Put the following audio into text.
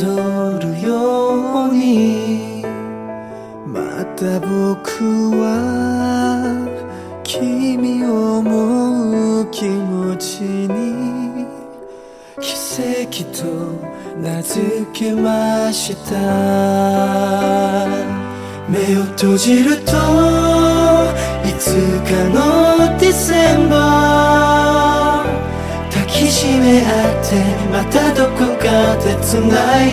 戻るようにまた僕は君を思う気持ちに奇跡と名付けました。目を閉じるといつかのディセンバー抱きしめ合ってまたどこかで繋い